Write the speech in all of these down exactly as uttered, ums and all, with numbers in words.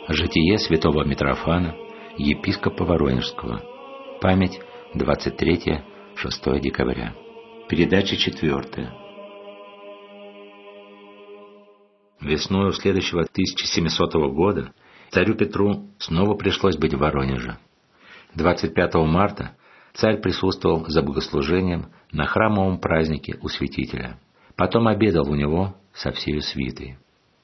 Житие святого Митрофана, епископа Воронежского. Память двадцать третье — шестое декабря. Передача четвертая. Весною следующего тысяча семисотого года царю Петру снова пришлось быть в Воронеже. двадцать пятого марта царь присутствовал за богослужением на храмовом празднике у святителя. Потом обедал у него со всею свитой.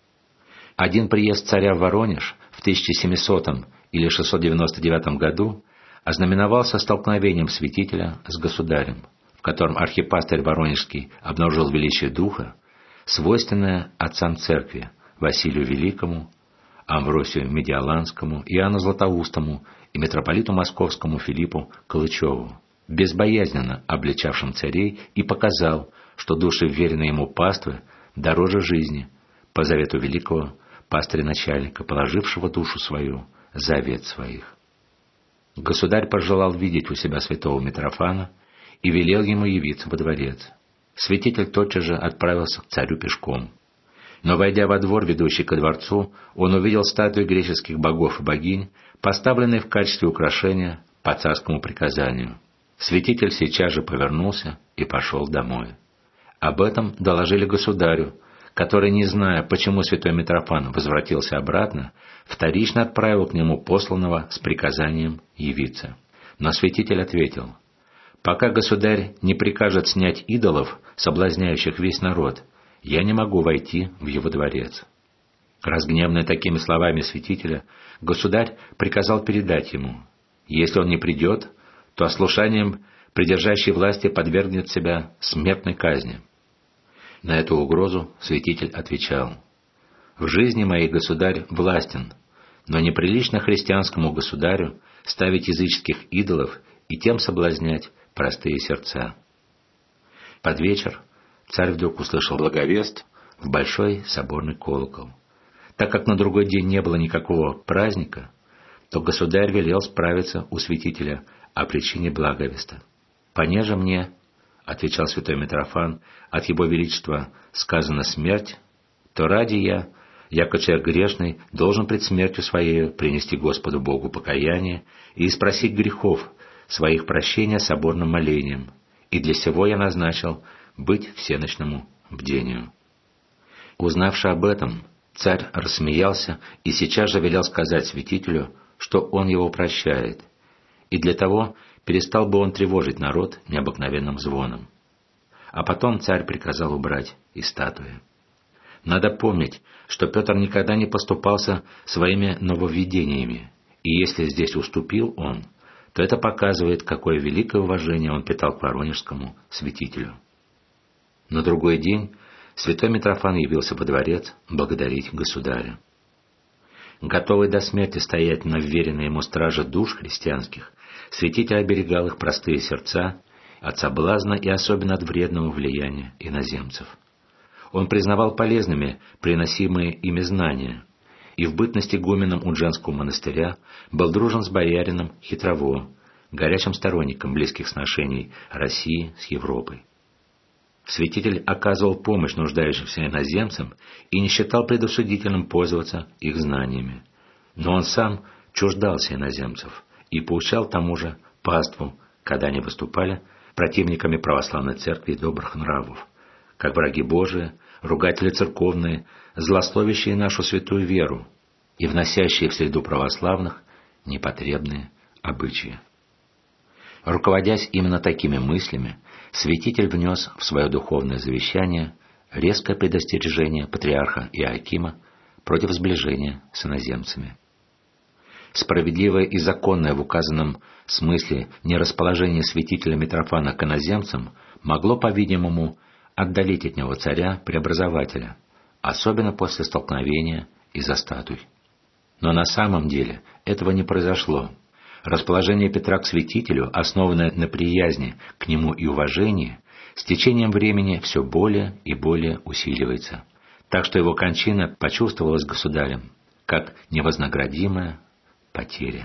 Один приезд царя в Воронеж в тысяча семисотом или шестьсот девяносто девятом году ознаменовался столкновением святителя с государем, в котором архипастырь Воронежский обнаружил величие духа, свойственное отцам церкви Василию Великому, Амвросию Медиаланскому, Иоанну Златоустому и митрополиту Московскому Филиппу Калычеву, безбоязненно обличавшим царей, и показал, что души вверенной ему паствы дороже жизни, по завету великого пастыря-начальника, положившего душу свою за овец своих. Государь пожелал видеть у себя святого Митрофана и велел ему явиться во дворец. Святитель тотчас же отправился к царю пешком. Но, войдя во двор, ведущий ко дворцу, он увидел статуи греческих богов и богинь, поставленные в качестве украшения по царскому приказанию. Святитель сейчас же повернулся и пошел домой. Об этом доложили государю, который, не зная, почему святой Митрофан возвратился обратно, вторично отправил к нему посланного с приказанием явиться. Но святитель ответил: «Пока государь не прикажет снять идолов, соблазняющих весь народ, я не могу войти в его дворец». Разгневанный такими словами святителя, государь приказал передать ему: если он не придет, то ослушанием придержащей власти подвергнет себя смертной казни. На эту угрозу святитель отвечал: «В жизни моей государь властен, но неприлично христианскому государю ставить языческих идолов и тем соблазнять простые сердца». Под вечер царь вдруг услышал благовест в большой соборный колокол. Так как на другой день не было никакого праздника, то государь велел справиться у святителя о причине благовеста. «Понеже мне, — отвечал святой Митрофан, — от его величества сказана смерть, то ради я, яко человек грешный, должен пред смертью своею принести Господу Богу покаяние и спросить грехов своих прощения соборным молением, и для сего я назначил быть всеночному бдению». Узнавши об этом, царь рассмеялся и сейчас же велел сказать святителю, что он его прощает, и для того перестал бы он тревожить народ необыкновенным звоном. А потом царь приказал убрать и статуи. Надо помнить, что Петр никогда не поступался своими нововведениями, и если здесь уступил он, то это показывает, какое великое уважение он питал к воронежскому святителю. На другой день святой Митрофан явился во дворец благодарить государя. Готовый до смерти стоять на вверенной ему страже душ христианских, святитель оберегал их простые сердца от соблазна и особенно от вредного влияния иноземцев. Он признавал полезными приносимые ими знания, и в бытности игуменом Удженского монастыря был дружен с боярином Хитрово, горячим сторонником близких сношений России с Европой. Святитель оказывал помощь нуждающимся иноземцам и не считал предосудительным пользоваться их знаниями. Но он сам чуждался иноземцев и поучал тому же паству, когда они выступали противниками православной церкви и добрых нравов, как враги Божии, ругатели церковные, злословящие нашу святую веру и вносящие в среду православных непотребные обычаи. Руководясь именно такими мыслями, святитель внес в свое духовное завещание резкое предостережение патриарха Иоакима против сближения с иноземцами. Справедливое и законное в указанном смысле нерасположение святителя Митрофана к иноземцам могло, по-видимому, отдалить от него царя-преобразователя, особенно после столкновения из-за статуй. Но на самом деле этого не произошло. Расположение Петра к святителю, основанное на приязни к нему и уважении, с течением времени все более и более усиливается, так что его кончина почувствовалась государем как невознаградимая потеря.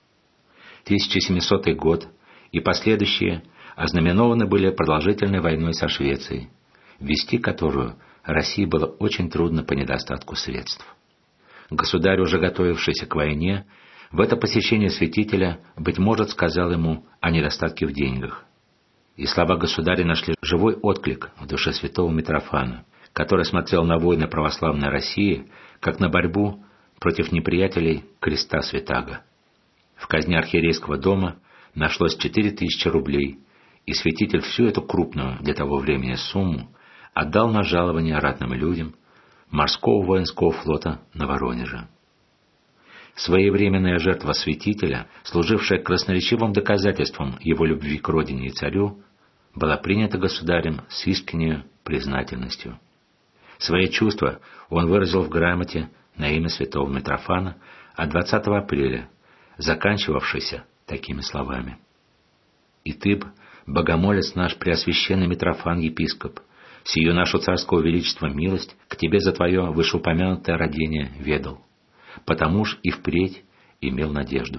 тысяча семисотый год и последующие ознаменованы были продолжительной войной со Швецией, вести которую России было очень трудно по недостатку средств. Государь, уже готовившийся к войне, в это посещение святителя, быть может, сказал ему о недостатке в деньгах. И слова государя нашли живой отклик в душе святого Митрофана, который смотрел на войны православной России, как на борьбу против неприятелей креста святаго. В казне архиерейского дома нашлось четыре тысячи рублей, и святитель всю эту крупную для того времени сумму отдал на жалование ратным людям морского воинского флота на Воронеже. Своевременная жертва святителя, служившая красноречивым доказательством его любви к родине и царю, была принята государем с искренней признательностью. Свои чувства он выразил в грамоте на имя святого Митрофана от двадцатого апреля, заканчивавшейся такими словами: «И ты б, богомолец наш, преосвященный Митрофан-епископ, сию нашу царского величества милость к тебе за твое вышеупомянутое родение ведал, потому ж и впредь имел надежду».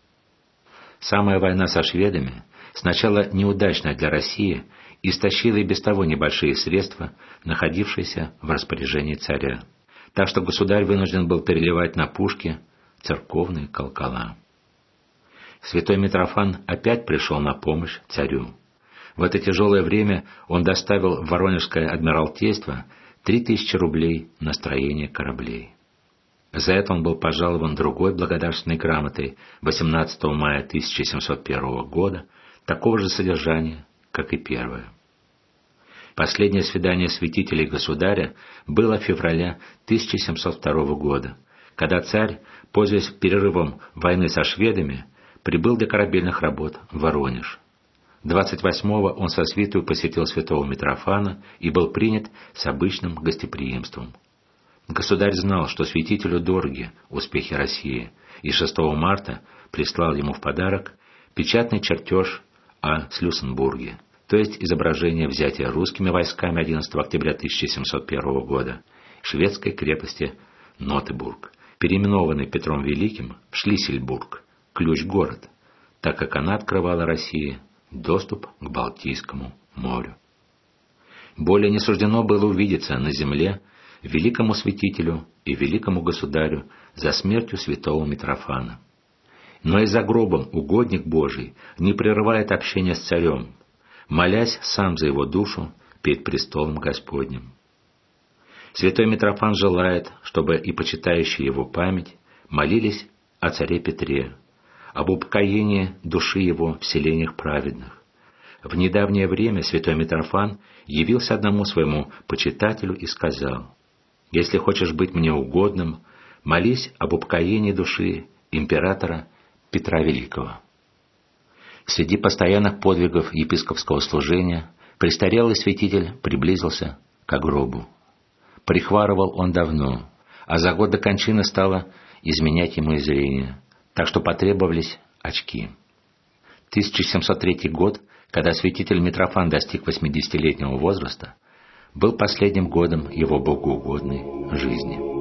Самая война со шведами, сначала неудачная для России, истощила и без того небольшие средства, находившиеся в распоряжении царя, так что государь вынужден был переливать на пушки церковные колокола. Святой Митрофан опять пришел на помощь царю. В это тяжелое время он доставил в Воронежское адмиралтейство три тысячи рублей на строение кораблей. За это он был пожалован другой благодарственной грамотой восемнадцатого мая тысяча семьсот первого года, такого же содержания, как и первое. Последнее свидание святителя и государя было в феврале тысяча семьсот второго года, когда царь, пользуясь перерывом войны со шведами, прибыл для корабельных работ в Воронеж. двадцать восьмого он со свитою посетил святого Митрофана и был принят с обычным гостеприимством. Государь знал, что святителю дороги успехи России, и шестого марта прислал ему в подарок печатный чертеж о Слюссенбурге, то есть изображение взятия русскими войсками одиннадцатого октября тысяча семьсот первого года шведской крепости Нотебург, переименованной Петром Великим в Шлиссельбург, ключ-город, так как она открывала России доступ к Балтийскому морю. Более не суждено было увидеться на земле великому святителю и великому государю за смертью святого Митрофана. Но и за гробом угодник Божий не прерывает общения с царем, молясь сам за его душу перед престолом Господним. Святой Митрофан желает, чтобы и почитающие его память молились о царе Петре, об упокоении души его в селениях праведных. В недавнее время святой Митрофан явился одному своему почитателю и сказал: «Если хочешь быть мне угодным, молись об упокоении души императора Петра Великого». Среди постоянных подвигов епископского служения престарелый святитель приблизился к гробу. Прихварывал он давно, а за год до кончины стало изменять ему и зрение, так что потребовались очки. тысяча семьсот третий год, когда святитель Митрофан достиг восьмидесятилетнего возраста, был последним годом его богоугодной жизни.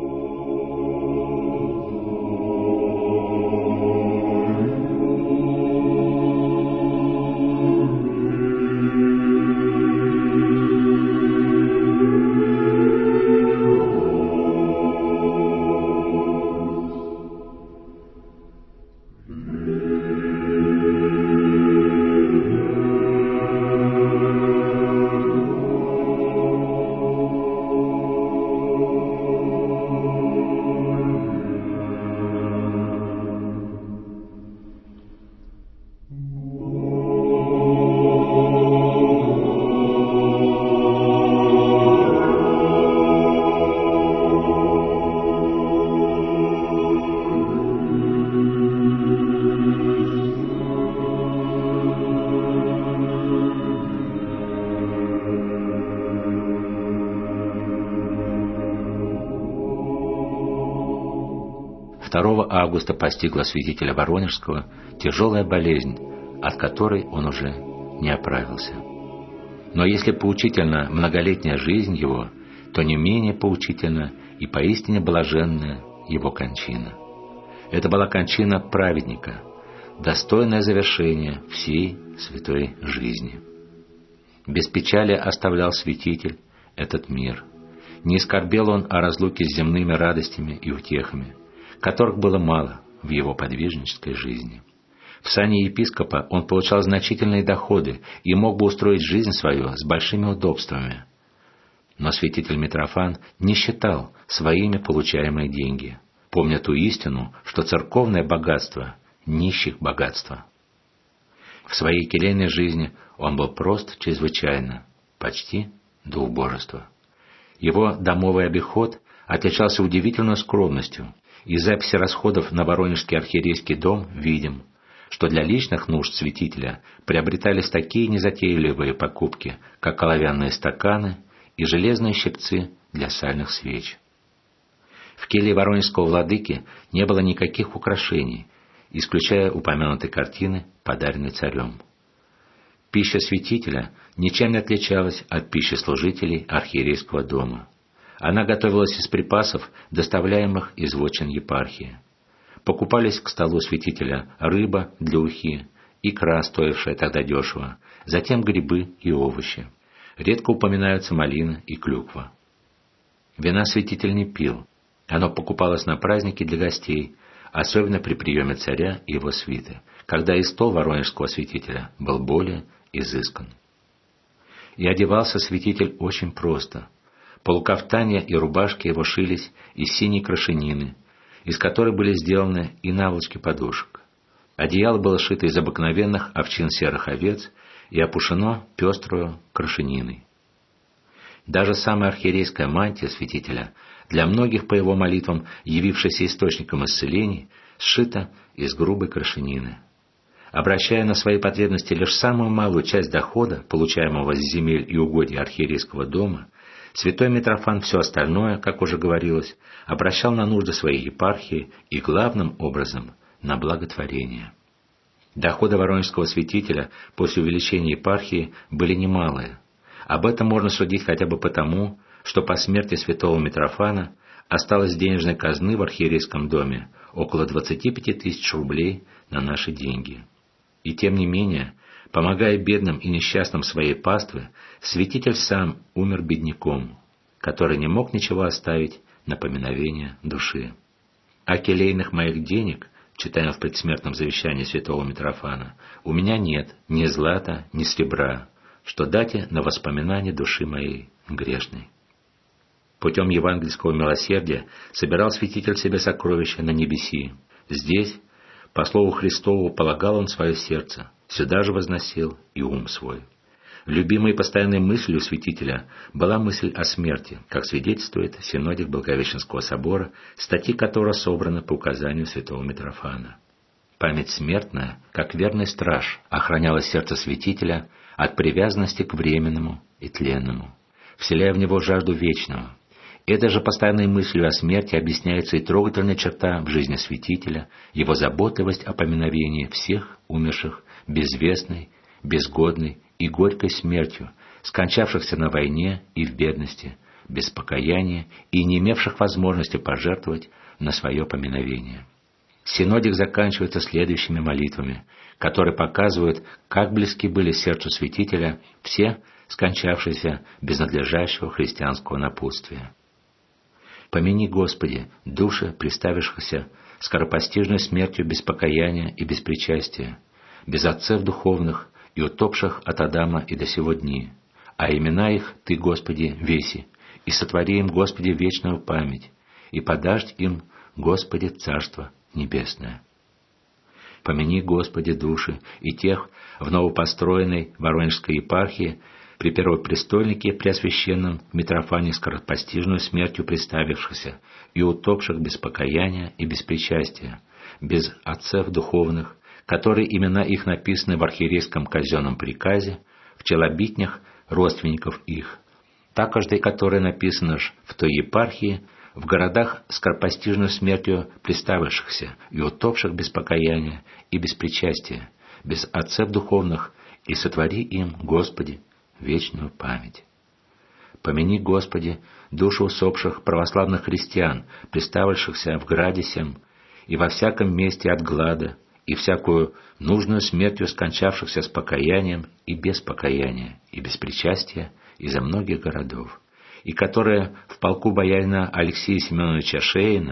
второго августа постигла святителя Воронежского тяжелая болезнь, от которой он уже не оправился. Но если поучительна многолетняя жизнь его, то не менее поучительна и поистине блаженная его кончина. Это была кончина праведника, достойное завершение всей святой жизни. Без печали оставлял святитель этот мир. Не скорбел он о разлуке с земными радостями и утехами, которых было мало в его подвижнической жизни. В сане епископа он получал значительные доходы и мог бы устроить жизнь свою с большими удобствами. Но святитель Митрофан не считал своими получаемые деньги, помня ту истину, что церковное богатство – нищих богатство. В своей келейной жизни он был прост чрезвычайно, почти до убожества. Его домовый обиход отличался удивительной скромностью. Из записи расходов на Воронежский архиерейский дом видим, что для личных нужд святителя приобретались такие незатейливые покупки, как оловянные стаканы и железные щипцы для сальных свеч. В келье воронежского владыки не было никаких украшений, исключая упомянутые картины, подаренные царем. Пища святителя ничем не отличалась от пищи служителей архиерейского дома. Она готовилась из припасов, доставляемых из вотчин епархии. Покупались к столу святителя рыба для ухи, икра, стоившая тогда дешево, затем грибы и овощи. Редко упоминаются малина и клюква. Вина святитель не пил. Оно покупалось на праздники для гостей, особенно при приеме царя и его свиты, когда и стол воронежского святителя был более изыскан. И одевался святитель очень просто. Полукафтанья и рубашки его шились из синей крашенины, из которой были сделаны и наволочки подушек. Одеяло было шито из обыкновенных овчин серых овец и опушено пеструю крашениной. Даже самая архиерейская мантия святителя, для многих по его молитвам явившаяся источником исцелений, сшита из грубой крашенины. Обращая на свои потребности лишь самую малую часть дохода, получаемого с земель и угодий архиерейского дома, святой Митрофан все остальное, как уже говорилось, обращал на нужды своей епархии и главным образом на благотворение. Доходы воронежского святителя после увеличения епархии были немалые. Об этом можно судить хотя бы потому, что по смерти святого Митрофана осталось денежной казны в архиерейском доме около двадцати пяти тысяч рублей на наши деньги. И тем не менее, помогая бедным и несчастным своей паствы, святитель сам умер бедняком, который не мог ничего оставить на поминовение души. «А келейных моих денег, читаем в предсмертном завещании святого Митрофана, у меня нет ни злата, ни серебра, что дате на воспоминание души моей грешной». Путем евангельского милосердия собирал святитель себе сокровища на небеси. Здесь, по слову Христову, полагал он свое сердце, сюда же возносил и ум свой. Любимой и постоянной мыслью святителя была мысль о смерти, как свидетельствует синодик Благовещенского собора, статьи которого собраны по указанию святого Митрофана. Память смертная, как верный страж, охраняла сердце святителя от привязанности к временному и тленному, вселяя в него жажду вечного. Этой же постоянной мыслью о смерти объясняется и трогательная черта в жизни святителя, его заботливость о поминовении всех умерших безвестной, безгодной и горькой смертью, скончавшихся на войне и в бедности, без покаяния и не имевших возможности пожертвовать на свое поминовение. Синодик заканчивается следующими молитвами, которые показывают, как близки были сердцу святителя все скончавшиеся без надлежащего христианского напутствия. «Помяни, Господи, души, приставившихся скоропостижной смертью без покаяния и без причастия, без отцев духовных и утопших от Адама и до сего дни, а имена их Ты, Господи, веси, и сотвори им, Господи, вечную память, и подашь им, Господи, Царство Небесное. Помяни, Господи, души и тех в новопостроенной Воронежской епархии, при первопрестольнике Преосвященном Митрофане скоропостижную смертью приставившихся и утопших без покаяния и без причастия, без отцев духовных, которые имена их написаны в архиерейском казенном приказе, в челобитнях родственников их, такожды которые написаны ж в той епархии, в городах скоропостижную смертью приставившихся и утопших без покаяния и без причастия, без отцев духовных, и сотвори им, Господи, вечную память. Помяни, Господи, души усопших православных христиан, приставившихся в граде сем, и во всяком месте от глада, и всякую нужную смертью скончавшихся с покаянием и без покаяния, и без причастия изо многих городов, и которые в полку боярина Алексея Семеновича Шеина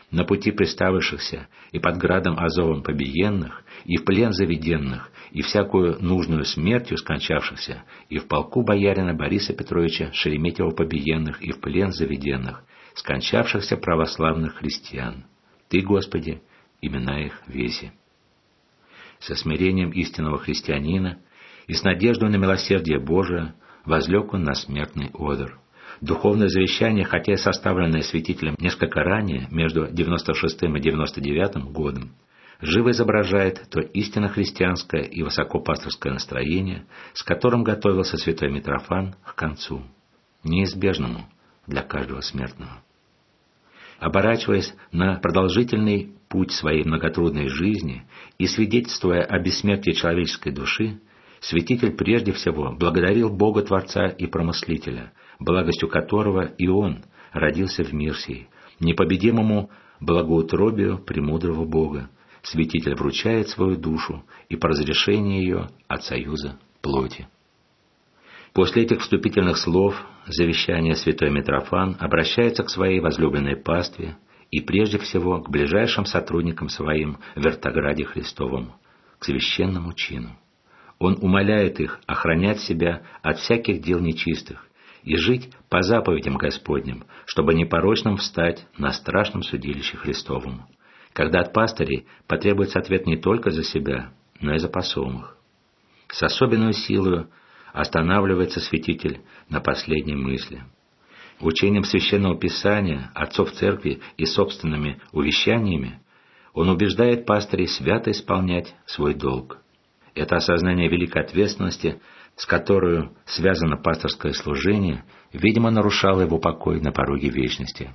на пути приставившихся и под градом Азовом побиенных, и в плен заведенных, и всякую нужную смертью скончавшихся, и в полку боярина Бориса Петровича Шереметьева побиенных, и в плен заведенных, скончавшихся православных христиан. Ты, Господи, имена их вези. Со смирением истинного христианина и с надеждой на милосердие Божие возлег он на смертный одр. Духовное завещание, хотя и составленное святителем несколько ранее, между девяносто шестым и девяносто девятым годом, живо изображает то истинно христианское и высокопасторское настроение, с которым готовился святой Митрофан к концу, неизбежному для каждого смертного. Оборачиваясь на продолжительный путь своей многотрудной жизни и свидетельствуя о бессмертии человеческой души, святитель прежде всего благодарил Бога Творца и Промыслителя, благостью которого и он родился в мир сей. Непобедимому благоутробию премудрого Бога святитель вручает свою душу и по разрешению ее от союза плоти. После этих вступительных слов завещания святой Митрофан обращается к своей возлюбленной пастве и прежде всего к ближайшим сотрудникам своим в Вертограде Христовом, к священному чину. Он умоляет их охранять себя от всяких дел нечистых и жить по заповедям Господним, чтобы непорочным встать на страшном судилище Христовом, когда от пастырей потребуется ответ не только за себя, но и за посомых. С особенной силой останавливается святитель на последней мысли. Учением Священного Писания, отцов Церкви и собственными увещаниями он убеждает пастырей свято исполнять свой долг. Это осознание великой ответственности, с которой связано пасторское служение, видимо, нарушало его покой на пороге вечности.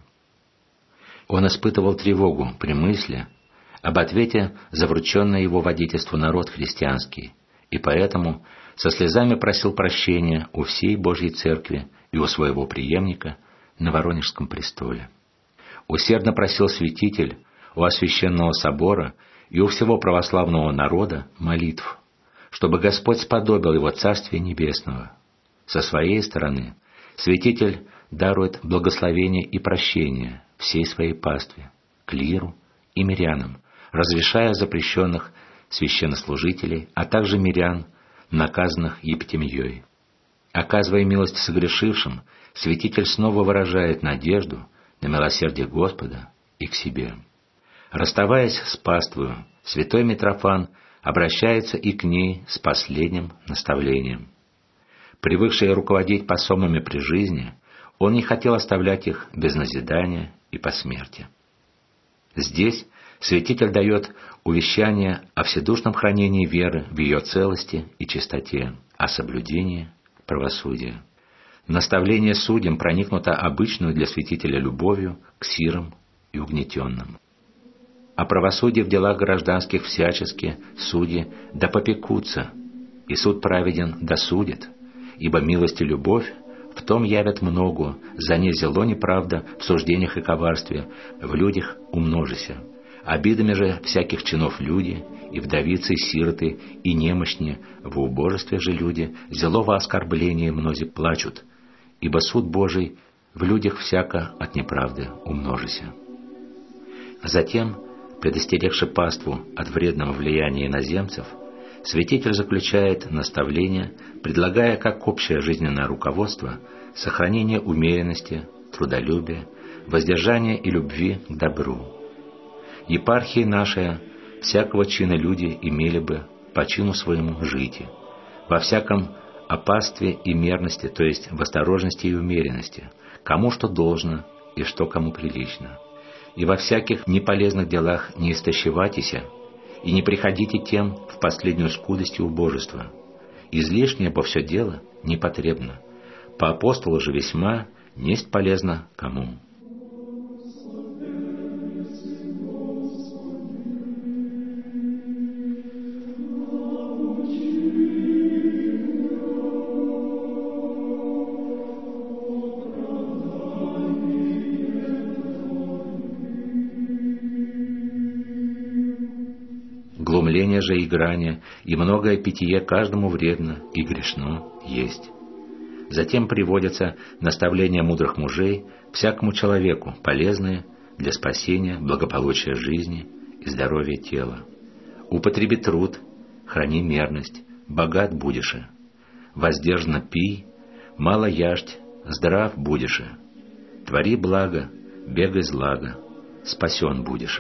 Он испытывал тревогу при мысли об ответе за врученное его водительству народ христианский, и поэтому со слезами просил прощения у всей Божьей Церкви и у своего преемника на Воронежском престоле. Усердно просил святитель у Освященного собора и у всего православного народа молитв, чтобы Господь сподобил его Царствия Небесного. Со своей стороны святитель дарует благословение и прощение всей своей пастве, клиру и мирянам, разрешая запрещенных священнослужителей, а также мирян, наказанных епитемьей. Оказывая милость согрешившим, святитель снова выражает надежду на милосердие Господа и к себе. Расставаясь с паствою, святой Митрофан обращается и к ней с последним наставлением. Привыкший руководить посомами при жизни, он не хотел оставлять их без назидания и по смерти. Здесь святитель дает увещание о вседушном хранении веры в ее целости и чистоте, о соблюдении правосудия. Наставление судьям проникнуто обычную для святителя любовью к сирым и угнетенным. О правосудии в делах гражданских всячески судьи да попекутся, и суд праведен да судит, ибо милость и любовь в том явят многу, за ней зело неправда в суждениях и коварстве, в людях умножися. Обидами же всяких чинов люди, и вдовицы, и сироты, и немощные, в убожестве же люди, зело во оскорблении мнози плачут, ибо суд Божий в людях всяко от неправды умножися. Затем, предостерегши паству от вредного влияния иноземцев, святитель заключает наставление, предлагая как общее жизненное руководство сохранение умеренности, трудолюбия, воздержания и любви к добру. Епархии наши всякого чина люди имели бы по чину своему жить, во всяком опастве и мерности, то есть в осторожности и умеренности, кому что должно и что кому прилично. И во всяких неполезных делах не истощевайтеся, и не приходите тем в последнюю скудость и убожество. Излишнее по все дело непотребно, по апостолу же весьма несть полезно кому. Глумление же и играние, и многое питье каждому вредно и грешно есть. Затем приводятся наставления мудрых мужей всякому человеку, полезные для спасения, благополучия жизни и здоровья тела. Употреби труд, храни мерность, богат будешь. Воздержанно пий, мало яждь, здрав будешь. Твори благо, бегай злага, спасен будешь.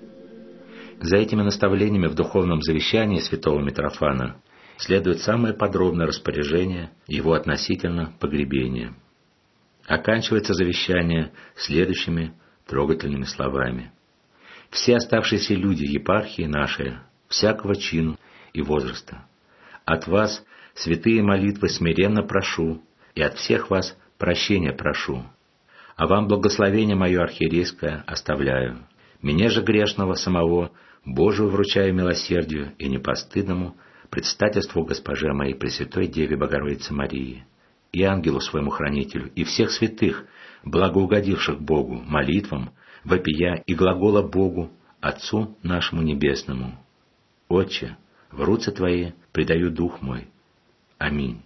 За этими наставлениями в духовном завещании святого Митрофана следует самое подробное распоряжение его относительно погребения. Оканчивается завещание следующими трогательными словами. «Все оставшиеся люди епархии нашей, всякого чину и возраста, от вас святые молитвы смиренно прошу, и от всех вас прощения прошу. А вам благословение мое архиерейское оставляю. Меня же грешного самого Божию вручаю милосердию и непостыдному предстательству Госпоже моей Пресвятой Деве Богородице Марии, и ангелу своему хранителю, и всех святых, благоугодивших Богу, молитвам, вопия и глагола Богу, Отцу нашему Небесному. Отче, в руцы Твои предаю дух мой. Аминь».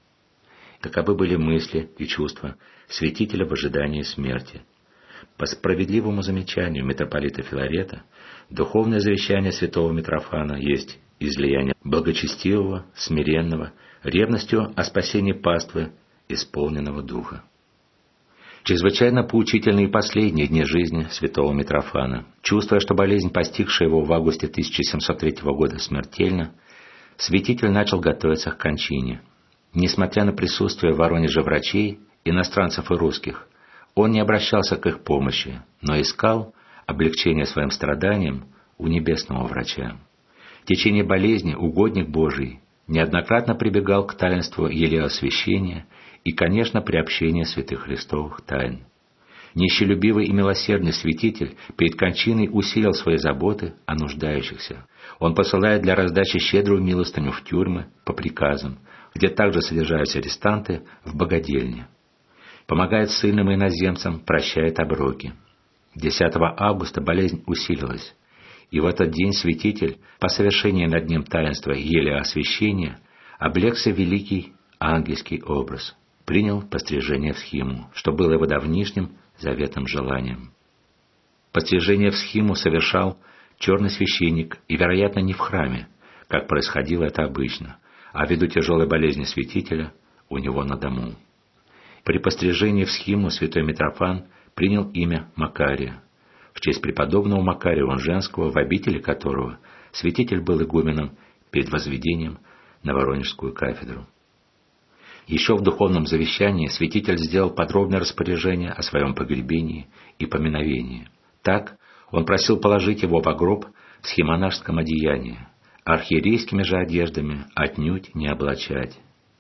Таковы были мысли и чувства святителя в ожидании смерти. По справедливому замечанию митрополита Филарета, духовное завещание святого Митрофана есть излияние благочестивого, смиренного, ревностью о спасении паствы, исполненного духа. Чрезвычайно поучительны и последние дни жизни святого Митрофана. Чувствуя, что болезнь, постигшая его в августе тысяча семьсот третьего года, смертельна, святитель начал готовиться к кончине. Несмотря на присутствие в Воронеже врачей, иностранцев и русских, он не обращался к их помощи, но искал облегчение своим страданиям у небесного врача. В течение болезни угодник Божий неоднократно прибегал к таинству елеосвящения и, конечно, приобщения святых Христовых тайн. Нищелюбивый и милосердный святитель перед кончиной усилил свои заботы о нуждающихся. Он посылает для раздачи щедрую милостыню в тюрьмы по приказам, где также содержались арестанты, в богадельне. Помогает ссыльным и иноземцам, прощает оброки. десятого августа болезнь усилилась, и в этот день святитель, по совершении над ним таинства елеосвящения, облегся в великий ангельский образ, принял пострижение в схиму, что было его давнишним заветным желанием. Пострижение в схиму совершал черный священник, и, вероятно, не в храме, как происходило это обычно, а ввиду тяжелой болезни святителя у него на дому. При пострижении в схиму святой Митрофан принял имя Макария, в честь преподобного Макария Унженского, в обители которого святитель был игуменом перед возведением на Воронежскую кафедру. Еще в духовном завещании святитель сделал подробное распоряжение о своем погребении и поминовении. Так он просил положить его во гроб в схимонашском одеянии, архиерейскими же одеждами отнюдь не облачать.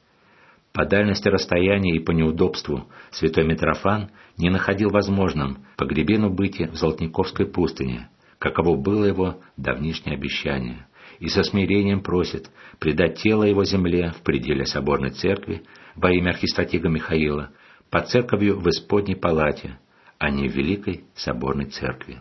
По дальности расстояния и по неудобству святой Митрофан не находил возможным погребену быть в Золотниковской пустыне, каково было его давнишнее обещание, и со смирением просит предать тело его земле в пределе соборной церкви во имя архистратига Михаила, под церковью в Исподней палате, а не в Великой соборной церкви.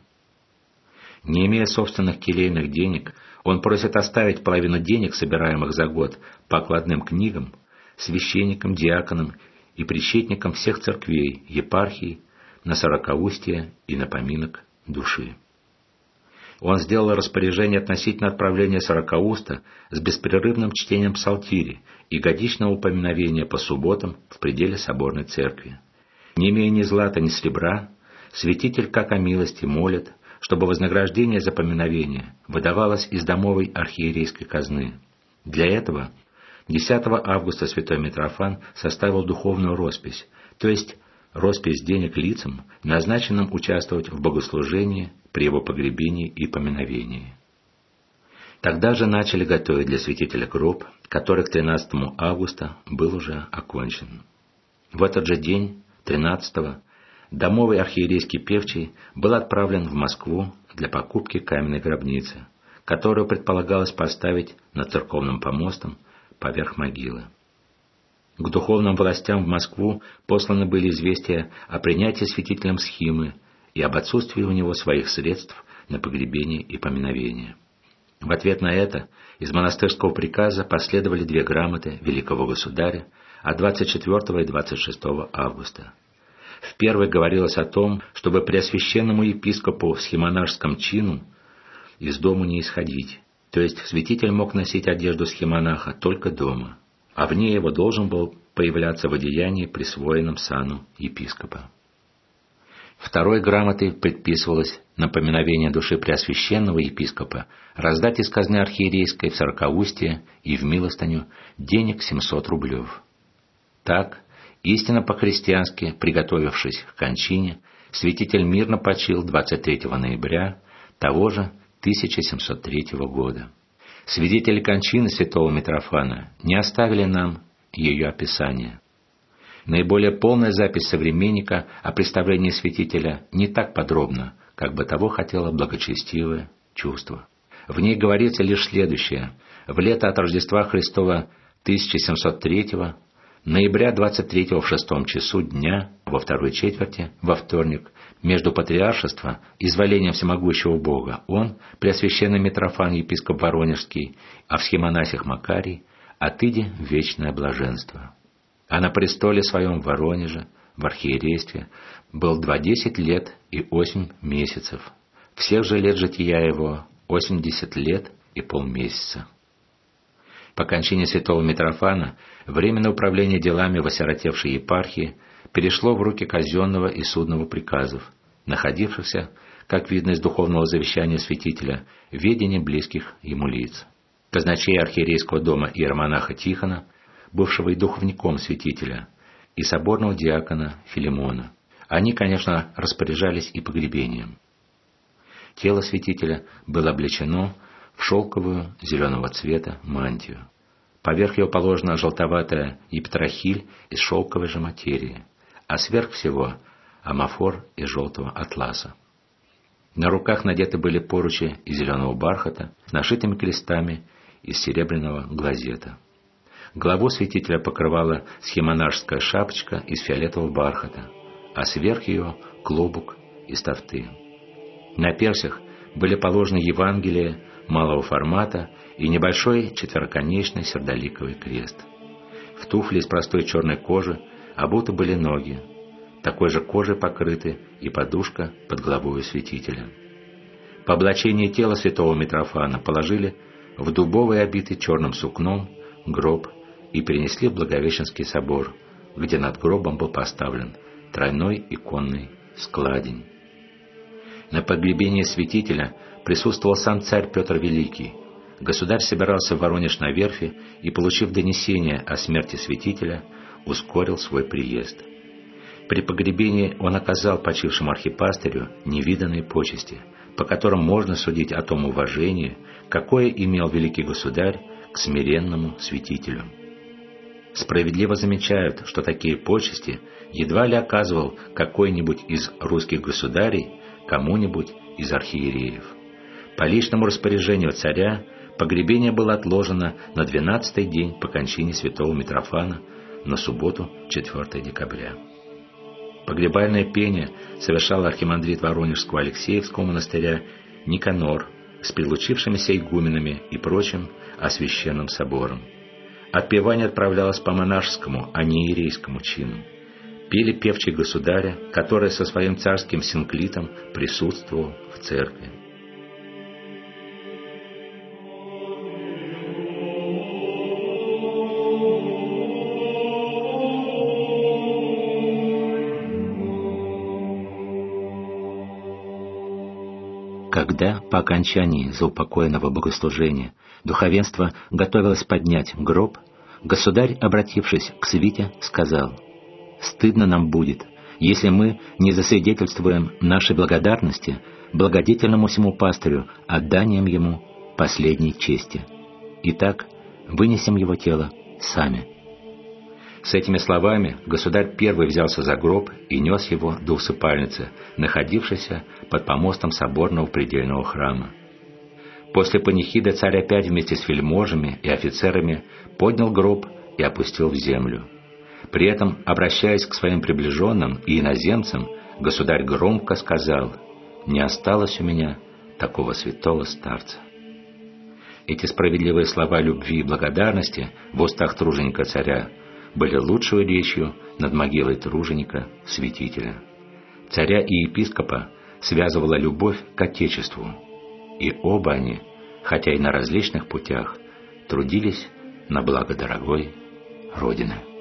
Не имея собственных келейных денег, он просит оставить половину денег, собираемых за год, по окладным книгам, священникам, диаконам и причетникам всех церквей, епархий, на сорокаустие и на поминок души. Он сделал распоряжение относительно отправления сорокауста с беспрерывным чтением псалтири и годичного упоминовения по субботам в пределе соборной церкви. Не имея ни злата, ни серебра, святитель, как о милости, молит, чтобы вознаграждение за поминовение выдавалось из домовой архиерейской казны. Для этого десятого августа святой Митрофан составил духовную роспись, то есть роспись денег лицам, назначенным участвовать в богослужении при его погребении и поминовении. Тогда же начали готовить для святителя гроб, который к тринадцатому августа был уже окончен. В этот же день, тринадцатого, домовый архиерейский певчий был отправлен в Москву для покупки каменной гробницы, которую предполагалось поставить над церковным помостом поверх могилы. К духовным властям в Москву посланы были известия о принятии святителем схимы и об отсутствии у него своих средств на погребение и поминовение. В ответ на это из монастырского приказа последовали две грамоты великого государя от двадцать четвёртого и двадцать шестого августа. В первой говорилось о том, чтобы преосвященному епископу в схимонашском чину из дому не исходить, то есть святитель мог носить одежду схимонаха только дома, а вне его должен был появляться в одеянии, присвоенном сану епископа. Второй грамотой предписывалось на поминовение души преосвященного епископа раздать из казны архиерейской в сорокаустие и в милостыню денег семьсот рублев. Так, истинно по-христиански приготовившись к кончине, святитель мирно почил двадцать третьего ноября того же тысяча семьсот третьего года. Свидетели кончины святого Митрофана не оставили нам ее описания. Наиболее полная запись современника о представлении святителя не так подробна, как бы того хотело благочестивое чувство. В ней говорится лишь следующее. В лето от Рождества Христова тысяча семьсот третьего, ноября двадцать третьего в шестом часу дня, во второй четверти, во вторник, между патриаршества и изволением всемогущего Бога, он, преосвященный Митрофан, епископ Воронежский, а в схимонасях Макарий, отыди в вечное блаженство. А на престоле своем в Воронеже, в архиерействе, был двадцать лет и восемь месяцев. Всех же лет жития его восемьдесят лет и полмесяца. По кончине святого Митрофана временное управление делами в осиротевшей епархии перешло в руки казенного и судного приказов, находившихся, как видно из духовного завещания святителя, в ведении близких ему лиц. Казначея архиерейского дома иеромонаха Тихона, бывшего и духовником святителя, и соборного диакона Филимона. Они, конечно, распоряжались и погребением. Тело святителя было облечено в шелковую зеленого цвета мантию. Поверх его положена желтоватая епитрахиль из шелковой же материи, а сверх всего амафор из желтого атласа. На руках надеты были поручи из зеленого бархата с нашитыми крестами из серебряного глазета. Голову святителя покрывала схимонашская шапочка из фиолетового бархата, а сверх ее клобук из тафты. На персях были положены Евангелие малого формата и небольшой четвероконечный сердоликовый крест. В туфли из простой черной кожи обуты были ноги, такой же кожей покрыты и подушка под головой святителя. По облачении тела святого Митрофана положили в дубовый, обитый черным сукном, гроб и перенесли в Благовещенский собор, где над гробом был поставлен тройной иконный складень. На погребении святителя присутствовал сам царь Петр Великий. Государь собирался в Воронеж на верфи и, получив донесение о смерти святителя, ускорил свой приезд. При погребении он оказал почившему архипастырю невиданные почести, по которым можно судить о том уважении, какое имел великий государь к смиренному святителю. Справедливо замечают, что такие почести едва ли оказывал какой-нибудь из русских государей кому-нибудь из архиереев. По личному распоряжению царя погребение было отложено на двенадцатый день по кончине святого Митрофана на субботу четвёртого декабря. Погребальное пение совершал архимандрит Воронежского Алексеевского монастыря Никанор с прилучившимися игуменами и прочим освященным собором. Отпевание отправлялось по монашескому, а не иерейскому чину. Пели певчий государя, который со своим царским синклитом присутствовал в церкви. Когда по окончании заупокоенного богослужения духовенство готовилось поднять гроб, государь, обратившись к свите, сказал: «Стыдно нам будет, если мы не засвидетельствуем нашей благодарности благодетельному всему пастырю отданием ему последней чести. Итак, вынесем его тело сами». С этими словами государь первый взялся за гроб и нес его до усыпальницы, находившейся под помостом соборного предельного храма. После панихиды царь опять вместе с вельможами и офицерами поднял гроб и опустил в землю. При этом, обращаясь к своим приближенным и иноземцам, государь громко сказал: «Не осталось у меня такого святого старца». Эти справедливые слова любви и благодарности в устах труженика царя были лучшей речью над могилой труженика, святителя. Царя и епископа связывала любовь к Отечеству, и оба они, хотя и на различных путях, трудились на благо дорогой Родины.